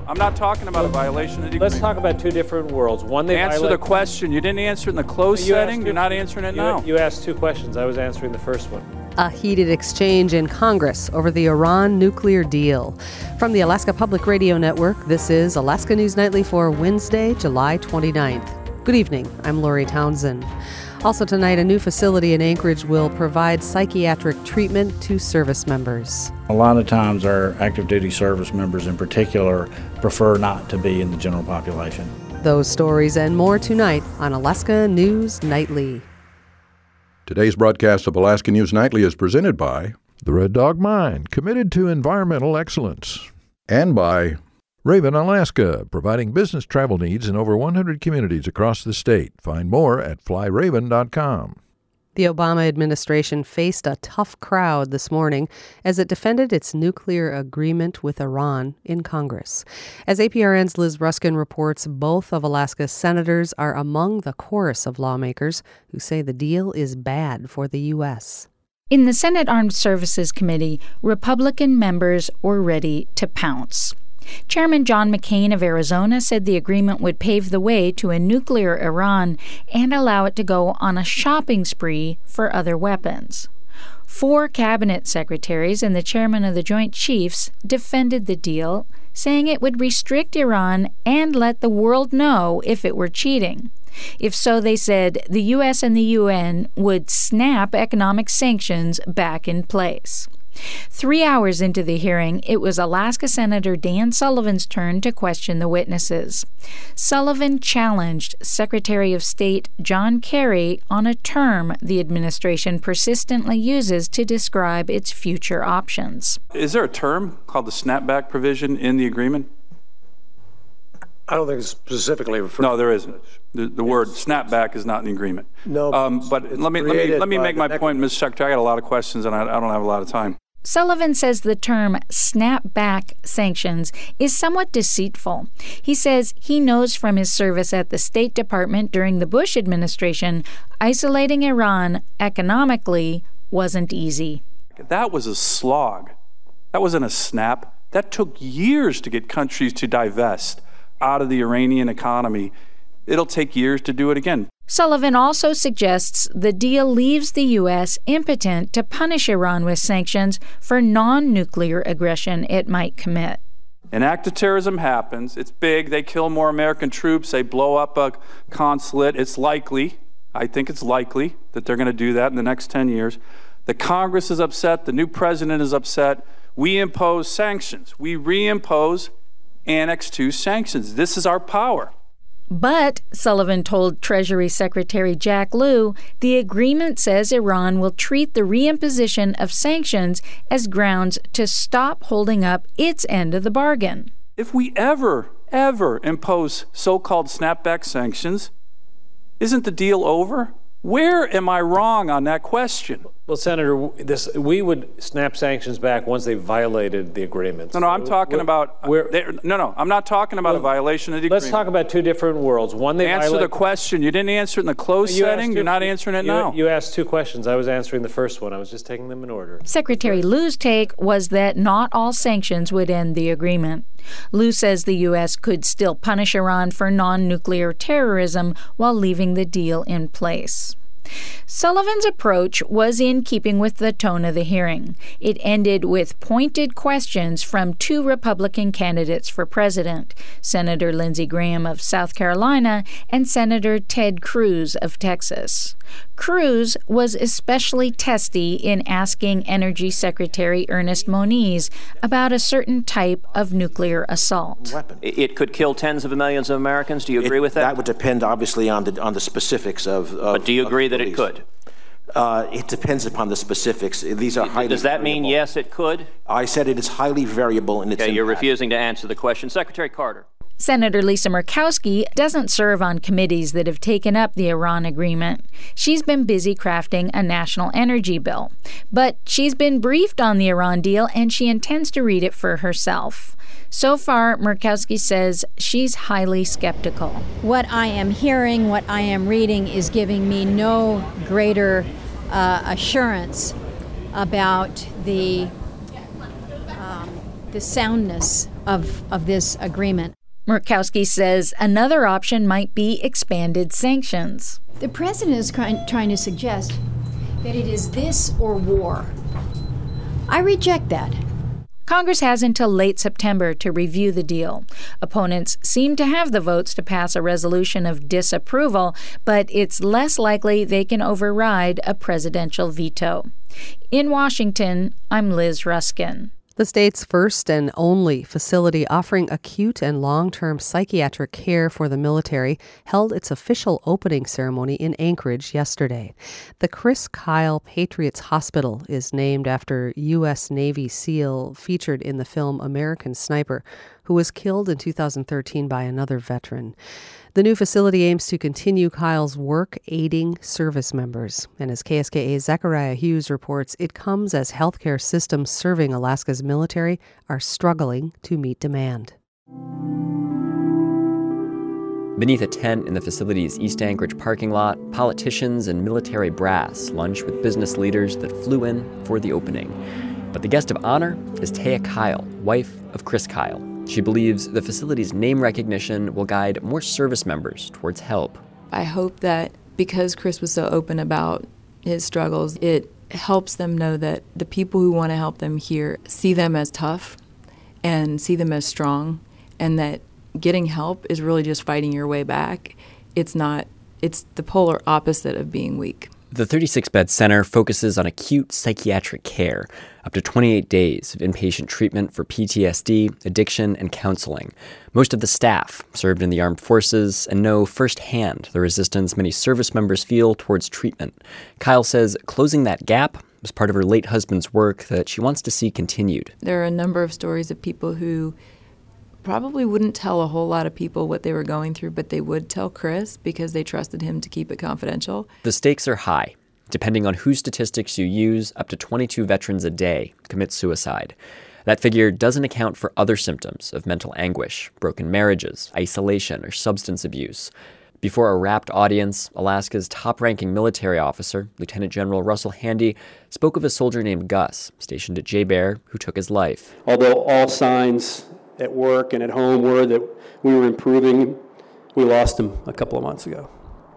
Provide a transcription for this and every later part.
I'm not talking about a violation of the Let's agreement. talk about two different worlds. One, they answer the question. You didn't answer it in the closed setting. You're not answering it now. You asked two questions. I was answering the first one. A heated exchange in Congress over the Iran nuclear deal. From the Alaska Public Radio Network, this is Alaska News Nightly for Wednesday, July 29th. Good evening. I'm Lori Townsend. Also tonight, a new facility in Anchorage will provide psychiatric treatment to service members. A lot of times our active duty service members in particular prefer not to be in the general population. Those stories and more tonight on Alaska News Nightly. Today's broadcast of Alaska News Nightly is presented by the Red Dog Mine, committed to environmental excellence. And by Raven, Alaska, providing business travel needs in over 100 communities across the state. Find more at flyraven.com. The Obama administration faced a tough crowd this morning as it defended its nuclear agreement with Iran in Congress. As APRN's Liz Ruskin reports, both of Alaska's senators are among the chorus of lawmakers who say the deal is bad for the U.S. In the Senate Armed Services Committee, Republican members were ready to pounce. Chairman John McCain of Arizona said the agreement would pave the way to a nuclear Iran and allow it to go on a shopping spree for other weapons. 4 cabinet secretaries and the chairman of the Joint Chiefs defended the deal, saying it would restrict Iran and let the world know if it were cheating. If so, they said, the U.S. and the UN would snap economic sanctions back in place. 3 hours into the hearing, it was Alaska Senator Dan Sullivan's turn to question the witnesses. Sullivan challenged Secretary of State John Kerry on a term the administration persistently uses to describe its future options. Is there a term called the snapback provision in the agreement? I don't think it's specifically referred. No, there isn't. The word snapback is not in the agreement. No, but let me make my point, Mr. Secretary. I got a lot of questions, and I don't have a lot of time. Sullivan says the term snapback sanctions is somewhat deceitful. He says he knows from his service at the State Department during the Bush administration, isolating Iran economically wasn't easy. That was a slog. That wasn't a snap. That took years to get countries to divest out of the Iranian economy. It'll take years to do it again. Sullivan also suggests the deal leaves the U.S. impotent to punish Iran with sanctions for non-nuclear aggression it might commit. An act of terrorism happens. It's big. They kill more American troops. They blow up a consulate. It's likely, I think it's likely, that they're going to do that in the next 10 years. The Congress is upset. The new president is upset. We impose sanctions. We reimpose Annex II sanctions. This is our power. But, Sullivan told Treasury Secretary Jack Lew, the agreement says Iran will treat the reimposition of sanctions as grounds to stop holding up its end of the bargain. If we ever impose so-called snapback sanctions, isn't the deal over? Where am I wrong on that question? Well, Senator, we would snap sanctions back once they violated the agreement. No, I'm talking about. I'm not talking about a violation of the agreement. Let's talk about two different worlds. One, they answer the question. You didn't answer it in the closed setting. You're not answering it now. You asked two questions. I was answering the first one. I was just taking them in order. Secretary Lew's take was that not all sanctions would end the agreement. Lew says the U.S. could still punish Iran for non-nuclear terrorism while leaving the deal in place. Sullivan's approach was in keeping with the tone of the hearing. It ended with pointed questions from 2 Republican candidates for president, Senator Lindsey Graham of South Carolina and Senator Ted Cruz of Texas. Cruz was especially testy in asking Energy Secretary Ernest Moniz about a certain type of nuclear assault. It could kill tens of millions of Americans. Do you agree with that? That would depend, obviously, on the specifics of. But do you agree that it could? It depends upon the specifics. These are highly. Does that mean yes, it could? I said it is highly variable in its impact. You're refusing to answer the question, Secretary Carter. Senator Lisa Murkowski doesn't serve on committees that have taken up the Iran agreement. She's been busy crafting a national energy bill. But she's been briefed on the Iran deal, and she intends to read it for herself. So far, Murkowski says she's highly skeptical. What I am hearing, what I am reading is giving me no greater assurance about the soundness of this agreement. Murkowski says another option might be expanded sanctions. The president is trying to suggest that it is this or war. I reject that. Congress has until late September to review the deal. Opponents seem to have the votes to pass a resolution of disapproval, but it's less likely they can override a presidential veto. In Washington, I'm Liz Ruskin. The state's first and only facility offering acute and long-term psychiatric care for the military held its official opening ceremony in Anchorage yesterday. The Chris Kyle Patriots Hospital is named after U.S. Navy SEAL featured in the film American Sniper, who was killed in 2013 by another veteran. The new facility aims to continue Kyle's work aiding service members. And as KSKA's Zachariah Hughes reports, it comes as healthcare systems serving Alaska's military are struggling to meet demand. Beneath a tent in the facility's East Anchorage parking lot, politicians and military brass lunch with business leaders that flew in for the opening. But the guest of honor is Taya Kyle, wife of Chris Kyle. She believes the facility's name recognition will guide more service members towards help. I hope that because Chris was so open about his struggles, it helps them know that the people who want to help them here see them as tough and see them as strong, and that getting help is really just fighting your way back. It's the polar opposite of being weak. The 36-bed center focuses on acute psychiatric care, up to 28 days of inpatient treatment for PTSD, addiction, and counseling. Most of the staff served in the armed forces and know firsthand the resistance many service members feel towards treatment. Kyle says closing that gap was part of her late husband's work that she wants to see continued. There are a number of stories of people who probably wouldn't tell a whole lot of people what they were going through, but they would tell Chris because they trusted him to keep it confidential. The stakes are high. Depending on whose statistics you use, up to 22 veterans a day commit suicide. That figure doesn't account for other symptoms of mental anguish, broken marriages, isolation, or substance abuse. Before a rapt audience, Alaska's top-ranking military officer, Lieutenant General Russell Handy, spoke of a soldier named Gus, stationed at J-Bear, who took his life. Although all signs at work and at home were that we were improving, we lost him a couple of months ago.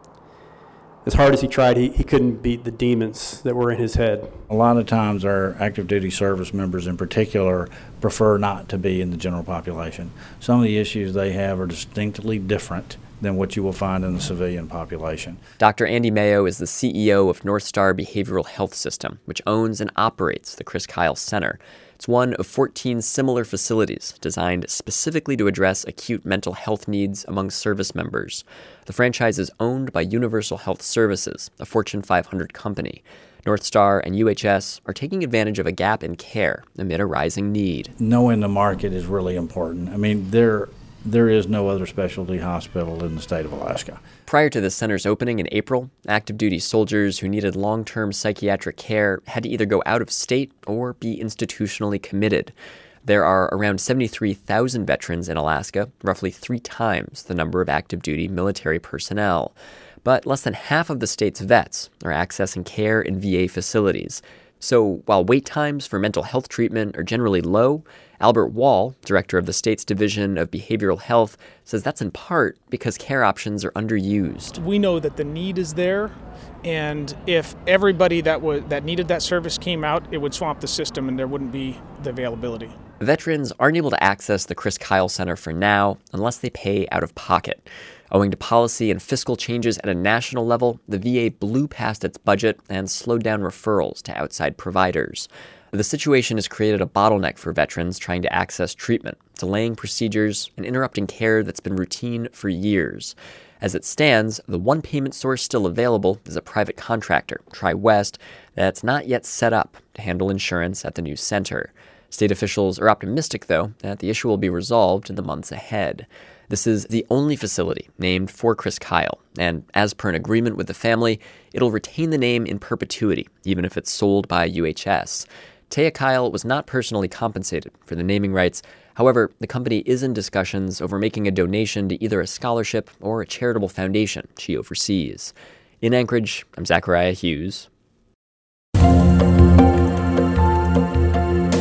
As hard as he tried, he couldn't beat the demons that were in his head. A lot of times our active duty service members in particular prefer not to be in the general population. Some of the issues they have are distinctly different than what you will find in the civilian population. Dr. Andy Mayo is the CEO of North Star Behavioral Health System, which owns and operates the Chris Kyle Center. It's one of 14 similar facilities designed specifically to address acute mental health needs among service members. The franchise is owned by Universal Health Services, a Fortune 500 company. North Star and UHS are taking advantage of a gap in care amid a rising need. Knowing the market is really important. I mean, there is no other specialty hospital in the state of Alaska. Prior to the center's opening in April, active duty soldiers who needed long-term psychiatric care had to either go out of state or be institutionally committed. There are around 73,000 veterans in Alaska, roughly 3 times the number of active duty military personnel. But less than half of the state's vets are accessing care in VA facilities. So while wait times for mental health treatment are generally low, Albert Wall, director of the state's Division of Behavioral Health, says that's in part because care options are underused. We know that the need is there, and if everybody that needed that service came out, it would swamp the system and there wouldn't be the availability. Veterans aren't able to access the Chris Kyle Center for now unless they pay out of pocket. Owing to policy and fiscal changes at a national level, the VA blew past its budget and slowed down referrals to outside providers. The situation has created a bottleneck for veterans trying to access treatment, delaying procedures and interrupting care that's been routine for years. As it stands, the one payment source still available is a private contractor, TriWest, that's not yet set up to handle insurance at the new center. State officials are optimistic, though, that the issue will be resolved in the months ahead. This is the only facility named for Chris Kyle, and as per an agreement with the family, it'll retain the name in perpetuity, even if it's sold by UHS. Taya Kyle was not personally compensated for the naming rights. However, the company is in discussions over making a donation to either a scholarship or a charitable foundation she oversees. In Anchorage, I'm Zachariah Hughes.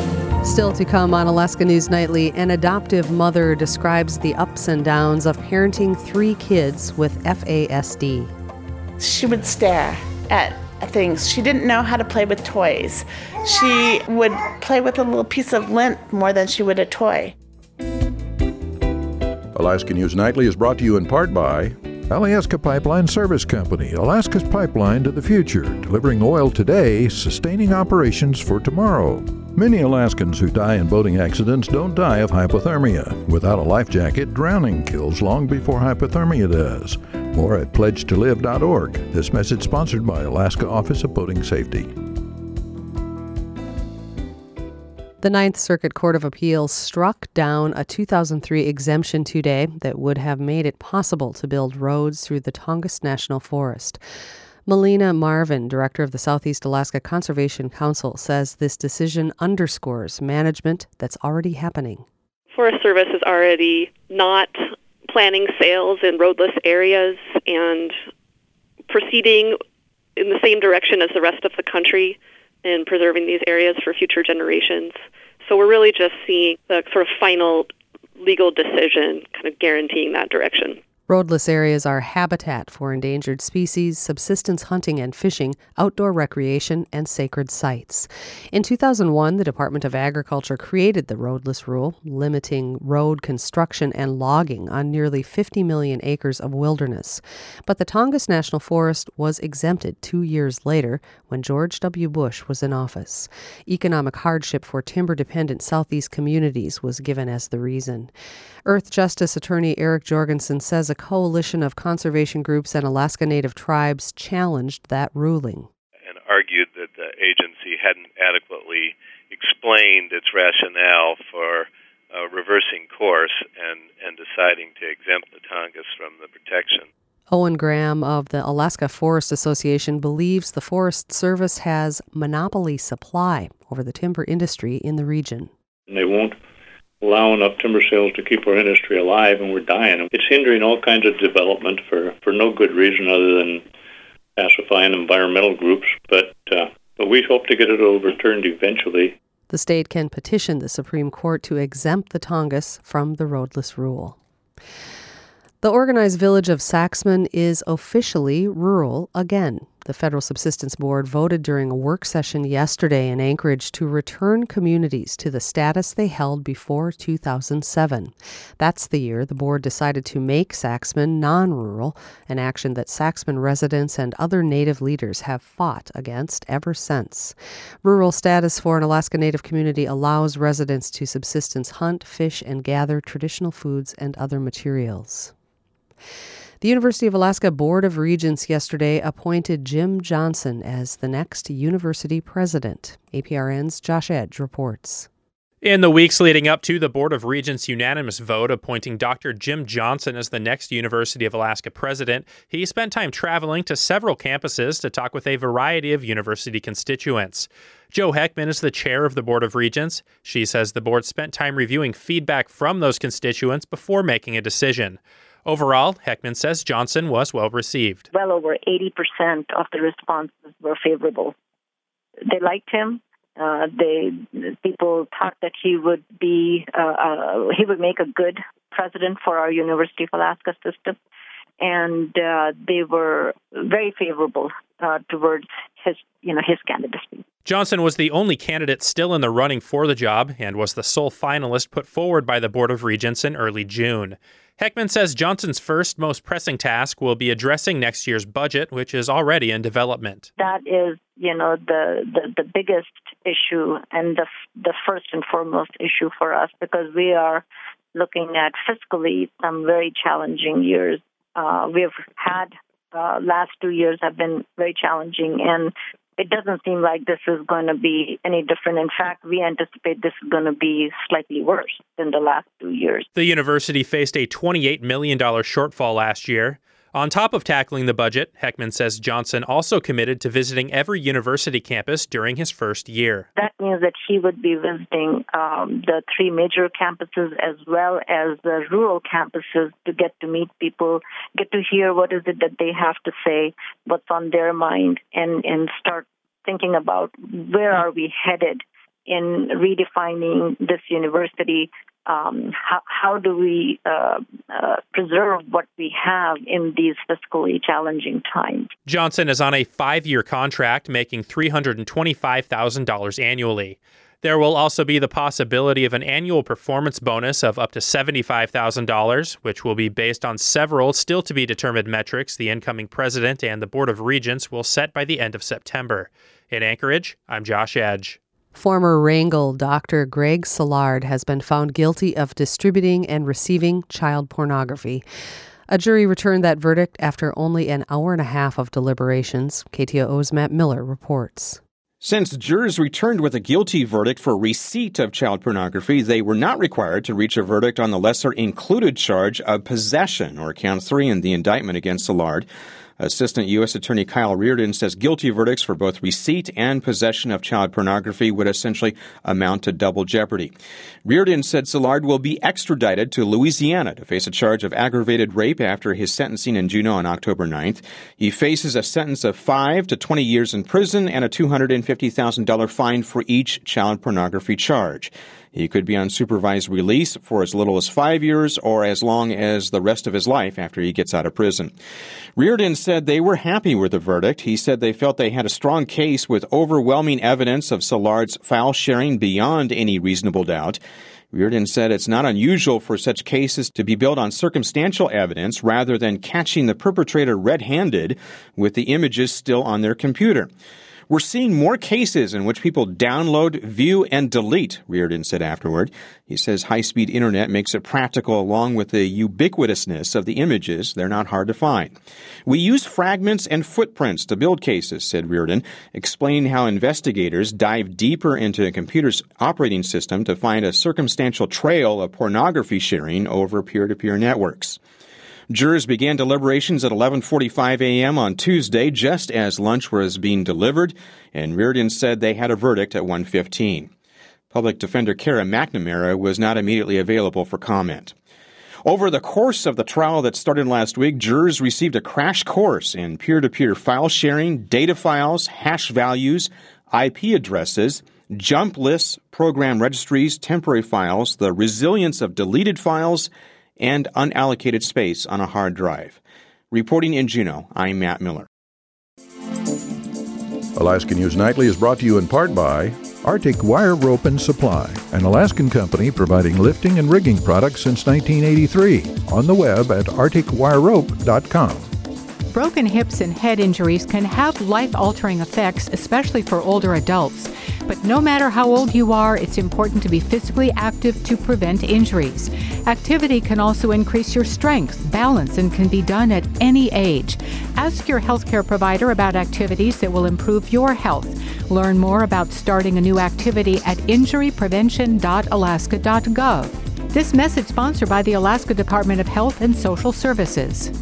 Still to come on Alaska News Nightly, an adoptive mother describes the ups and downs of parenting 3 kids with FASD. She would stare at things. She didn't know how to play with toys. She would play with a little piece of lint more than she would a toy. Alaska News Nightly is brought to you in part by Alyeska Pipeline Service Company, Alaska's pipeline to the future, delivering oil today, sustaining operations for tomorrow. Many Alaskans who die in boating accidents don't die of hypothermia. Without a life jacket, drowning kills long before hypothermia does. More at pledgetolive.org. This message sponsored by Alaska Office of Boating Safety. The Ninth Circuit Court of Appeals struck down a 2003 exemption today that would have made it possible to build roads through the Tongass National Forest. Melina Marvin, director of the Southeast Alaska Conservation Council, says this decision underscores management that's already happening. Forest Service is already not planning sales in roadless areas and proceeding in the same direction as the rest of the country in preserving these areas for future generations. So we're really just seeing the sort of final legal decision kind of guaranteeing that direction. Roadless areas are habitat for endangered species, subsistence hunting and fishing, outdoor recreation, and sacred sites. In 2001, the Department of Agriculture created the roadless rule, limiting road construction and logging on nearly 50 million acres of wilderness. But the Tongass National Forest was exempted 2 years later when George W. Bush was in office. Economic hardship for timber-dependent Southeast communities was given as the reason. Earth Justice Attorney Eric Jorgensen says a coalition of conservation groups and Alaska Native tribes challenged that ruling. And argued that the agency hadn't adequately explained its rationale for reversing course and deciding to exempt the Tongass from the protection. Owen Graham of the Alaska Forest Association believes the Forest Service has monopoly supply over the timber industry in the region. And they won't allow enough timber sales to keep our industry alive, and we're dying. It's hindering all kinds of development for no good reason other than pacifying environmental groups, but we hope to get it overturned eventually. The state can petition the Supreme Court to exempt the Tongass from the roadless rule. The organized village of Saxman is officially rural again. The Federal Subsistence Board voted during a work session yesterday in Anchorage to return communities to the status they held before 2007. That's the year the board decided to make Saxman non-rural, an action that Saxman residents and other Native leaders have fought against ever since. Rural status for an Alaska Native community allows residents to subsistence hunt, fish, and gather traditional foods and other materials. The University of Alaska Board of Regents yesterday appointed Jim Johnson as the next university president. APRN's Josh Edge reports. In the weeks leading up to the Board of Regents' unanimous vote appointing Dr. Jim Johnson as the next University of Alaska president, he spent time traveling to several campuses to talk with a variety of university constituents. Jo Heckman is the chair of the Board of Regents. She says the board spent time reviewing feedback from those constituents before making a decision. Overall, Heckman says Johnson was well received. Well over 80% of the responses were favorable. They liked him. People thought that he would make a good president for our University of Alaska system, and they were very favorable towards his candidacy. Johnson was the only candidate still in the running for the job and was the sole finalist put forward by the Board of Regents in early June. Heckman says Johnson's first, most pressing task will be addressing next year's budget, which is already in development. That is, the biggest issue and the first and foremost issue for us, because we are looking at fiscally some very challenging years. We've had last 2 years have been very challenging, and it doesn't seem like this is going to be any different. In fact, we anticipate this is going to be slightly worse than the last 2 years. The university faced a $28 million shortfall last year. On top of tackling the budget, Heckman says Johnson also committed to visiting every university campus during his first year. That means that he would be visiting the 3 major campuses as well as the rural campuses to get to meet people, get to hear what is it that they have to say, what's on their mind, and start thinking about where are we headed in redefining this university. How do we preserve what we have in these fiscally challenging times? Johnson is on a 5-year contract making $325,000 annually. There will also be the possibility of an annual performance bonus of up to $75,000, which will be based on several still-to-be-determined metrics the incoming president and the Board of Regents will set by the end of September. In Anchorage, I'm Josh Edge. Former Wrangell Dr. Greg Szilard has been found guilty of distributing and receiving child pornography. A jury returned that verdict after only an hour and a half of deliberations. KTOO's Matt Miller reports. Since jurors returned with a guilty verdict for receipt of child pornography, they were not required to reach a verdict on the lesser included charge of possession, or count 3 in the indictment against Szilard. Assistant U.S. Attorney Kyle Reardon says guilty verdicts for both receipt and possession of child pornography would essentially amount to double jeopardy. Reardon said Szilard will be extradited to Louisiana to face a charge of aggravated rape after his sentencing in Juneau on October 9th. He faces a sentence of 5 to 20 years in prison and a $250,000 fine for each child pornography charge. He could be on supervised release for as little as 5 years or as long as the rest of his life after he gets out of prison. Reardon said they were happy with the verdict. He said they felt they had a strong case with overwhelming evidence of Szilard's file sharing beyond any reasonable doubt. Reardon said it's not unusual for such cases to be built on circumstantial evidence rather than catching the perpetrator red-handed with the images still on their computer. We're seeing more cases in which people download, view, and delete, Reardon said afterward. He says high-speed internet makes it practical along with the ubiquitousness of the images. They're not hard to find. We use fragments and footprints to build cases, said Reardon, explaining how investigators dive deeper into a computer's operating system to find a circumstantial trail of pornography sharing over peer-to-peer networks. Jurors began deliberations at 11:45 a.m. on Tuesday, just as lunch was being delivered, and Reardon said they had a verdict at 1:15. Public Defender Kara McNamara was not immediately available for comment. Over the course of the trial that started last week, jurors received a crash course in peer-to-peer file sharing, data files, hash values, IP addresses, jump lists, program registries, temporary files, the resilience of deleted files, and unallocated space on a hard drive. Reporting in Juneau, I'm Matt Miller. Alaska News Nightly is brought to you in part by Arctic Wire Rope and Supply, an Alaskan company providing lifting and rigging products since 1983. On the web at arcticwirerope.com. Broken hips and head injuries can have life-altering effects, especially for older adults. But no matter how old you are, it's important to be physically active to prevent injuries. Activity can also increase your strength, balance, and can be done at any age. Ask your healthcare provider about activities that will improve your health. Learn more about starting a new activity at injuryprevention.alaska.gov. This message sponsored by the Alaska Department of Health and Social Services.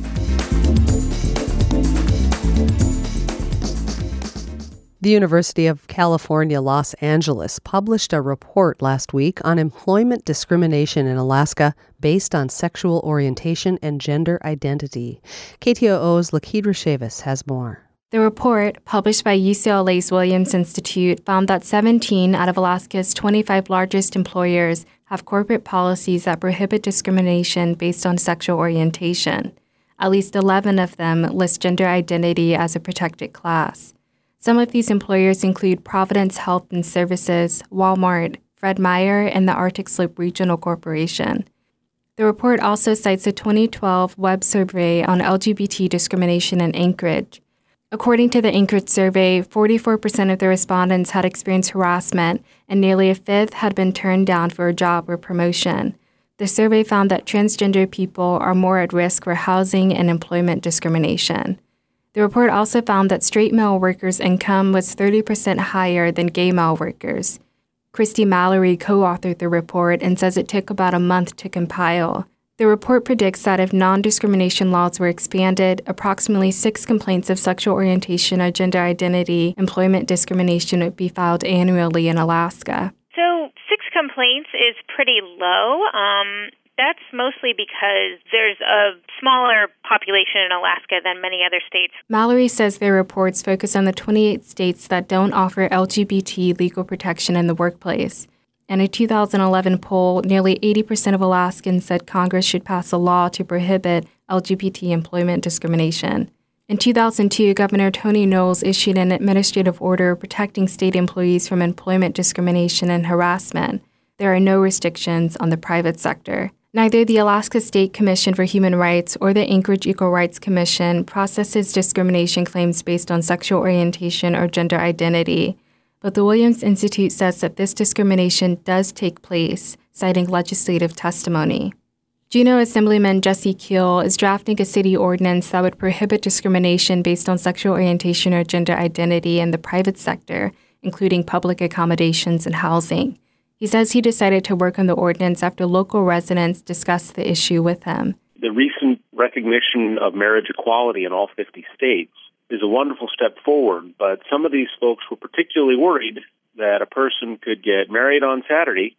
The University of California, Los Angeles published a report last week on employment discrimination in Alaska based on sexual orientation and gender identity. KTOO's Lakidra Chavis has more. The report, published by UCLA's Williams Institute, found that 17 out of Alaska's 25 largest employers have corporate policies that prohibit discrimination based on sexual orientation. At least 11 of them list gender identity as a protected class. Some of these employers include Providence Health and Services, Walmart, Fred Meyer, and the Arctic Slope Regional Corporation. The report also cites a 2012 web survey on LGBT discrimination in Anchorage. According to the Anchorage survey, 44% of the respondents had experienced harassment, and nearly a fifth had been turned down for a job or promotion. The survey found that transgender people are more at risk for housing and employment discrimination. The report also found that straight male workers' income was 30% higher than gay male workers. Christy Mallory co-authored the report and says it took about a month to compile. The report predicts that if non-discrimination laws were expanded, approximately 6 complaints of sexual orientation or gender identity employment discrimination would be filed annually in Alaska. So 6 complaints is pretty low. That's mostly because there's a smaller population in Alaska than many other states. Mallory says their reports focus on the 28 states that don't offer LGBT legal protection in the workplace. In a 2011 poll, nearly 80% of Alaskans said Congress should pass a law to prohibit LGBT employment discrimination. In 2002, Governor Tony Knowles issued an administrative order protecting state employees from employment discrimination and harassment. There are no restrictions on the private sector. Neither the Alaska State Commission for Human Rights or the Anchorage Equal Rights Commission processes discrimination claims based on sexual orientation or gender identity. But the Williams Institute says that this discrimination does take place, citing legislative testimony. Juneau Assemblyman Jesse Keel is drafting a city ordinance that would prohibit discrimination based on sexual orientation or gender identity in the private sector, including public accommodations and housing. He says he decided to work on the ordinance after local residents discussed the issue with him. The recent recognition of marriage equality in all 50 states is a wonderful step forward, but some of these folks were particularly worried that a person could get married on Saturday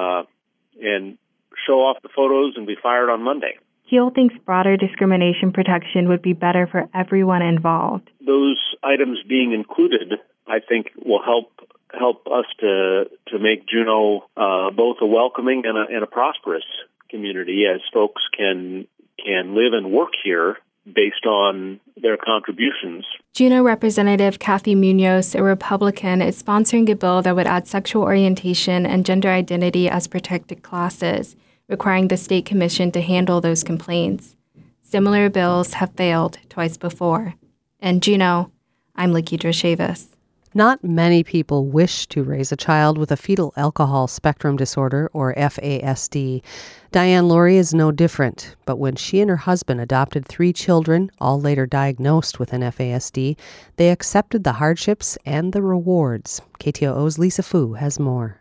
and show off the photos and be fired on Monday. Keel thinks broader discrimination protection would be better for everyone involved. Those items being included, I think, will help us to make Juneau both a welcoming and a prosperous community, as folks can live and work here based on their contributions. Juneau Representative Kathy Munoz, a Republican, is sponsoring a bill that would add sexual orientation and gender identity as protected classes, requiring the state commission to handle those complaints. Similar bills have failed twice before. In Juneau, I'm Lakidra Chavis. Not many people wish to raise a child with a fetal alcohol spectrum disorder, or FASD. Diane Laurie is no different, but when she and her husband adopted 3 children, all later diagnosed with an FASD, they accepted the hardships and the rewards. KTOO's Lisa Fu has more.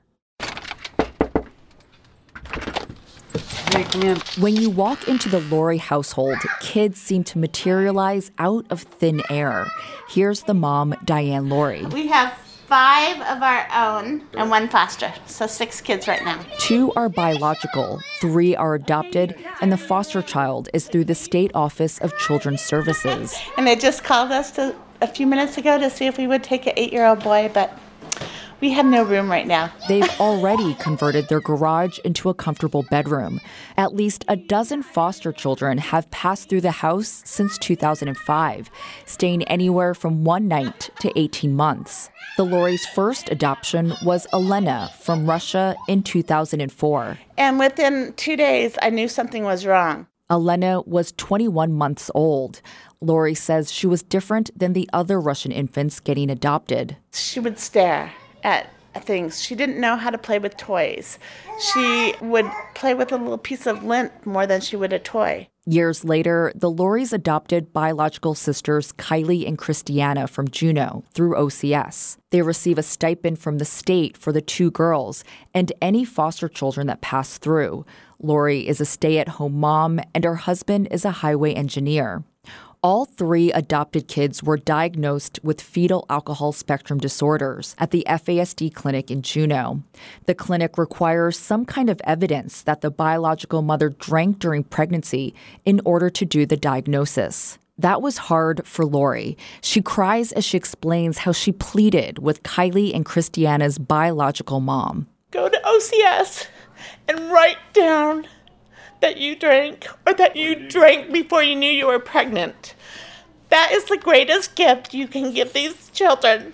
When you walk into the Laurie household, kids seem to materialize out of thin air. Here's the mom, Diane Laurie. We have 5 of our own and 1 foster, so 6 kids right now. 2 are biological, 3 are adopted, and the foster child is through the State Office of Children's Services. And they just called us a few minutes ago to see if we would take an 8-year-old boy, but we have no room right now. They've already converted their garage into a comfortable bedroom. At least a dozen foster children have passed through the house since 2005, staying anywhere from 1 night to 18 months. The Laurie's first adoption was Elena from Russia in 2004. And within 2 days, I knew something was wrong. Elena was 21 months old. Laurie says she was different than the other Russian infants getting adopted. She would stare at things. She didn't know how to play with toys. She would play with a little piece of lint more than she would a toy. Years later, the Lauries adopted biological sisters Kylie and Christiana from Juneau through OCS. They receive a stipend from the state for the 2 girls and any foster children that pass through. Laurie is a stay-at-home mom, and her husband is a highway engineer. All 3 adopted kids were diagnosed with fetal alcohol spectrum disorders at the FASD clinic in Juneau. The clinic requires some kind of evidence that the biological mother drank during pregnancy in order to do the diagnosis. That was hard for Laurie. She cries as she explains how she pleaded with Kylie and Christiana's biological mom. Go to OCS and write down that you drank, or that you drank before you knew you were pregnant. That is the greatest gift you can give these children.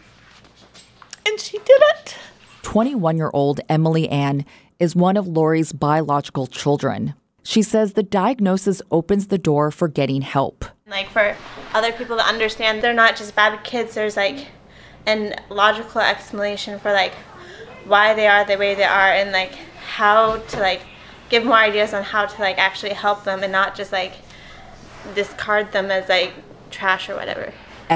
And she did it. 21-year-old Emily Ann is one of Laurie's biological children. She says the diagnosis opens the door for getting help. Like, for other people to understand they're not just bad kids, there's like an logical explanation for like why they are the way they are, and like how to like give more ideas on how to like actually help them and not just like discard them as like trash or whatever.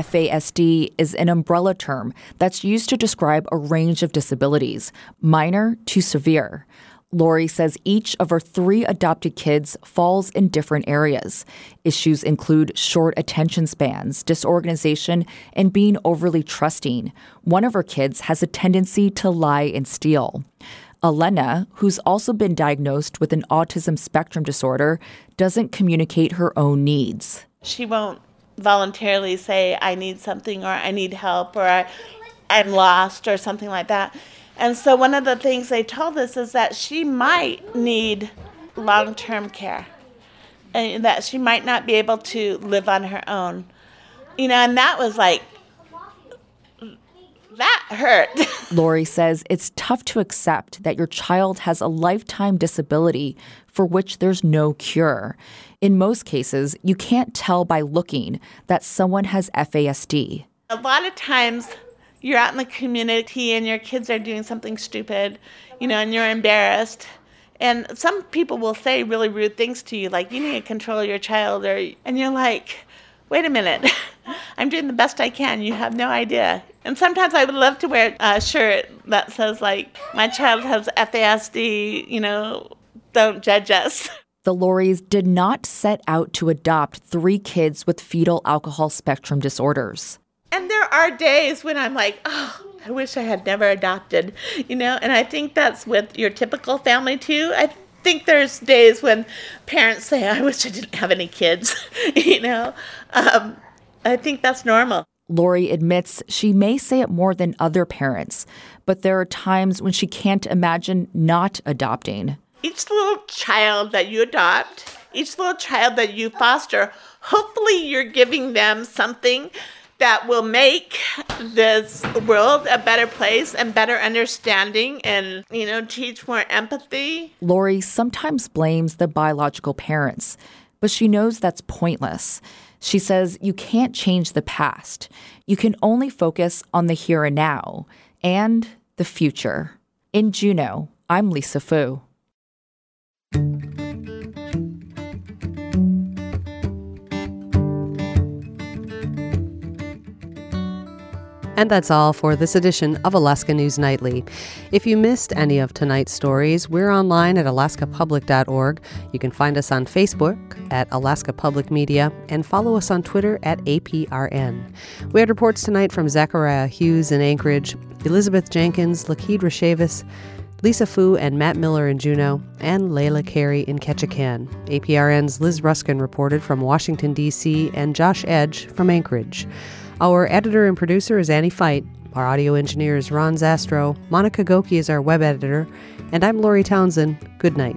FASD is an umbrella term that's used to describe a range of disabilities, minor to severe. Laurie says each of her 3 adopted kids falls in different areas. Issues include short attention spans, disorganization, and being overly trusting. One of her kids has a tendency to lie and steal. Elena, who's also been diagnosed with an autism spectrum disorder, doesn't communicate her own needs. She won't voluntarily say, I need something, or I need help, or I'm lost, or something like that. And so one of the things they told us is that she might need long-term care, and that she might not be able to live on her own. And that was like, that hurt. Lori says it's tough to accept that your child has a lifetime disability for which there's no cure. In most cases, you can't tell by looking that someone has FASD. A lot of times you're out in the community and your kids are doing something stupid, and you're embarrassed. And some people will say really rude things to you, like, you need to control your child, and you're like, wait a minute, I'm doing the best I can. You have no idea. And sometimes I would love to wear a shirt that says, like, my child has FASD, don't judge us. The Loris did not set out to adopt 3 kids with fetal alcohol spectrum disorders. And there are days when I'm like, oh, I wish I had never adopted, and I think that's with your typical family too. I think there's days when parents say, I wish I didn't have any kids, I think that's normal. Lori admits she may say it more than other parents, but there are times when she can't imagine not adopting. Each little child that you adopt, each little child that you foster, hopefully you're giving them something that will make this world a better place and better understanding and, teach more empathy. Lori sometimes blames the biological parents, but she knows that's pointless. She says you can't change the past. You can only focus on the here and now and the future. In Juneau, I'm Lisa Fu. And that's all for this edition of Alaska News Nightly. If you missed any of tonight's stories, we're online at alaskapublic.org. You can find us on Facebook at Alaska Public Media and follow us on Twitter at APRN. We had reports tonight from Zachariah Hughes in Anchorage, Elizabeth Jenkins, Lakeed Reshavis, Lisa Fu and Matt Miller in Juneau, and Layla Carey in Ketchikan. APRN's Liz Ruskin reported from Washington, D.C., and Josh Edge from Anchorage. Our editor and producer is Annie Feit. Our audio engineer is Ron Zastro. Monica Goki is our web editor. And I'm Lori Townsend. Good night.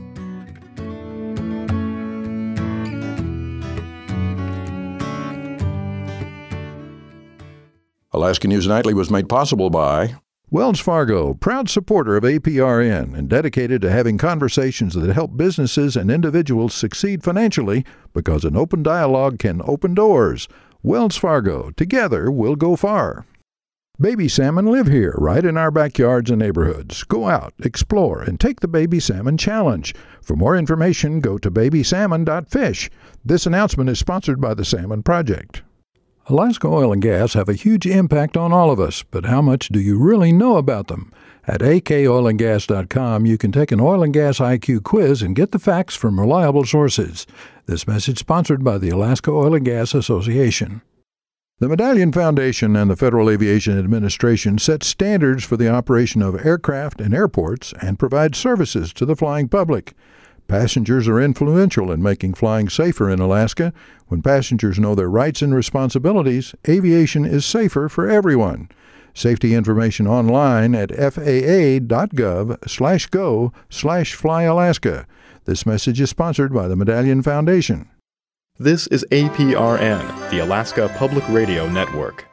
Alaska News Nightly was made possible by Wells Fargo, proud supporter of APRN and dedicated to having conversations that help businesses and individuals succeed financially because an open dialogue can open doors. Wells Fargo, together we'll go far. Baby salmon live here, right in our backyards and neighborhoods. Go out, explore, and take the Baby Salmon Challenge. For more information, go to babysalmon.fish. This announcement is sponsored by the Salmon Project. Alaska Oil and Gas have a huge impact on all of us, but how much do you really know about them? At akoilandgas.com, you can take an oil and gas IQ quiz and get the facts from reliable sources. This message sponsored by the Alaska Oil and Gas Association. The Medallion Foundation and the Federal Aviation Administration set standards for the operation of aircraft and airports and provide services to the flying public. Passengers are influential in making flying safer in Alaska. When passengers know their rights and responsibilities, aviation is safer for everyone. Safety information online at faa.gov/go/flyalaska. This message is sponsored by the Medallion Foundation. This is APRN, the Alaska Public Radio Network.